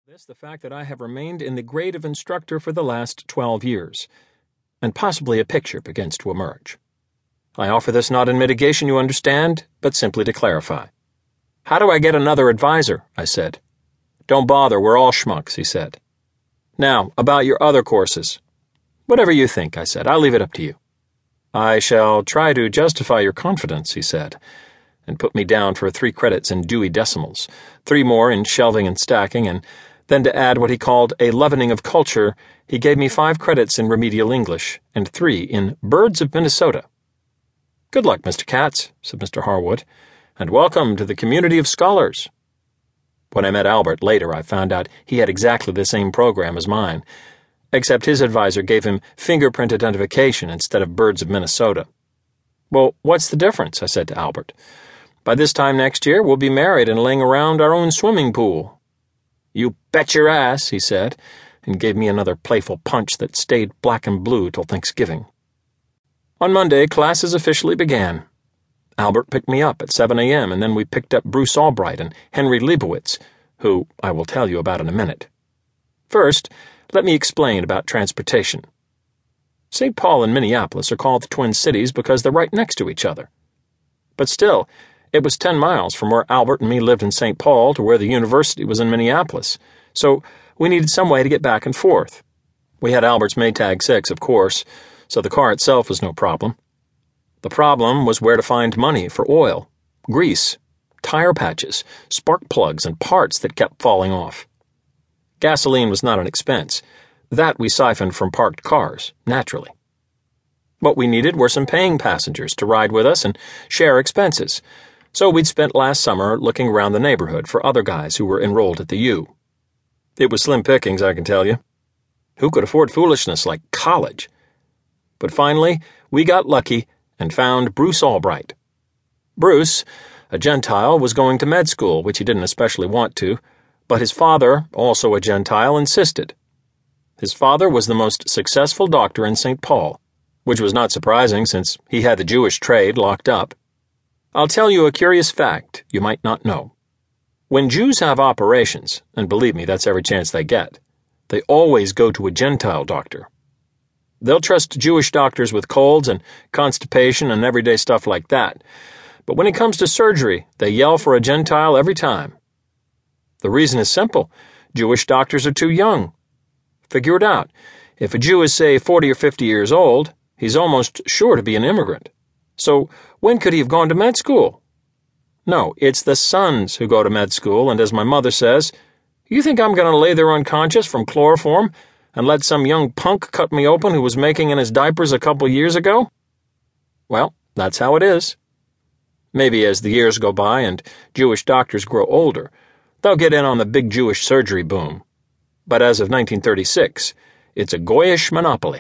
This the fact that I have remained in the grade of instructor for the last 12 years, and possibly a picture begins to emerge. I offer this not in mitigation, you understand, but simply to clarify. How do I get another advisor? I said. Don't bother, we're all schmucks, he said. Now, about your other courses. Whatever you think, I said, I'll leave it up to you. I shall try to justify your confidence, he said, and put me down for 3 credits in Dewey Decimals, 3 more in shelving and stacking, and then to add what he called a leavening of culture, he gave me 5 credits in remedial English and 3 in Birds of Minnesota. Good luck, Mr. Katz, said Mr. Harwood, and welcome to the community of scholars. When I met Albert later, I found out he had exactly the same program as mine, except his advisor gave him fingerprint identification instead of Birds of Minnesota. Well, what's the difference? I said to Albert. By this time next year, we'll be married and laying around our own swimming pool. You bet your ass, he said, and gave me another playful punch that stayed black and blue till Thanksgiving. On Monday, classes officially began. Albert picked me up at 7 a.m., and then we picked up Bruce Albright and Henry Leibowitz, who I will tell you about in a minute. First, let me explain about transportation. St. Paul and Minneapolis are called the Twin Cities because they're right next to each other. But still, it was 10 miles from where Albert and me lived in St. Paul to where the university was in Minneapolis, so we needed some way to get back and forth. We had Albert's Maytag 6, of course, so the car itself was no problem. The problem was where to find money for oil, grease, tire patches, spark plugs, and parts that kept falling off. Gasoline was not an expense. That we siphoned from parked cars, naturally. What we needed were some paying passengers to ride with us and share expenses, so we'd spent last summer looking around the neighborhood for other guys who were enrolled at the U. It was slim pickings, I can tell you. Who could afford foolishness like college? But finally, we got lucky and found Bruce Albright. Bruce, a Gentile, was going to med school, which he didn't especially want to, but his father, also a Gentile, insisted. His father was the most successful doctor in St. Paul, which was not surprising since he had the Jewish trade locked up. I'll tell you a curious fact you might not know. When Jews have operations, and believe me, that's every chance they get, they always go to a Gentile doctor. They'll trust Jewish doctors with colds and constipation and everyday stuff like that, but when it comes to surgery, they yell for a Gentile every time. The reason is simple. Jewish doctors are too young. Figure it out. If a Jew is, say, 40 or 50 years old, he's almost sure to be an immigrant. So when could he have gone to med school? No, it's the sons who go to med school, and as my mother says, you think I'm going to lay there unconscious from chloroform and let some young punk cut me open who was making in his diapers a couple years ago? Well, that's how it is. Maybe as the years go by and Jewish doctors grow older, they'll get in on the big Jewish surgery boom. But as of 1936, it's a Goyish monopoly.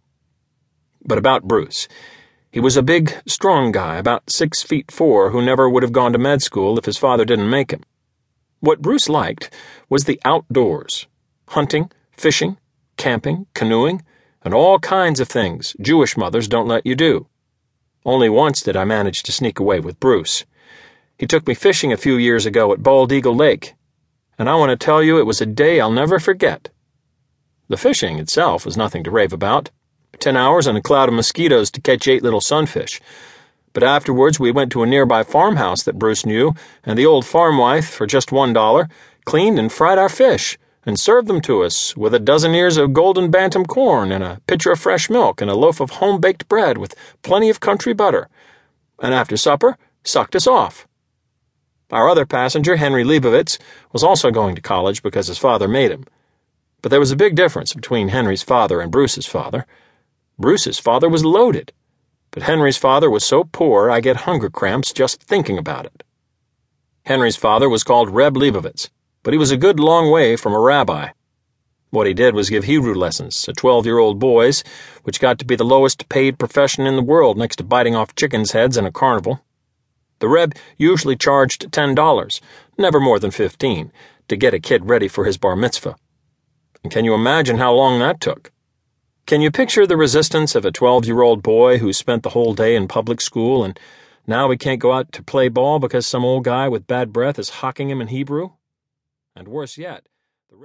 But about Bruce. He was a big, strong guy, about 6'4", who never would have gone to med school if his father didn't make him. What Bruce liked was the outdoors. Hunting, fishing, camping, canoeing, and all kinds of things Jewish mothers don't let you do. Only once did I manage to sneak away with Bruce. He took me fishing a few years ago at Bald Eagle Lake, and I want to tell you it was a day I'll never forget. The fishing itself was nothing to rave about. 10 hours and a cloud of mosquitoes to catch 8 little sunfish. But afterwards we went to a nearby farmhouse that Bruce knew, and the old farm wife, for just $1, cleaned and fried our fish, and served them to us with a dozen ears of golden bantam corn and a pitcher of fresh milk and a loaf of home-baked bread with plenty of country butter, and after supper sucked us off. Our other passenger, Henry Leibowitz, was also going to college because his father made him. But there was a big difference between Henry's father and Bruce's father. Bruce's father was loaded, but Henry's father was so poor I get hunger cramps just thinking about it. Henry's father was called Reb Leibowitz, but he was a good long way from a rabbi. What he did was give Hebrew lessons to 12-year-old boys, which got to be the lowest paid profession in the world next to biting off chickens' heads in a carnival. The Reb usually charged $10, never more than $15, to get a kid ready for his bar mitzvah. And can you imagine how long that took? Can you picture the resistance of a 12-year-old boy who spent the whole day in public school and now he can't go out to play ball because some old guy with bad breath is hocking him in Hebrew? And worse yet,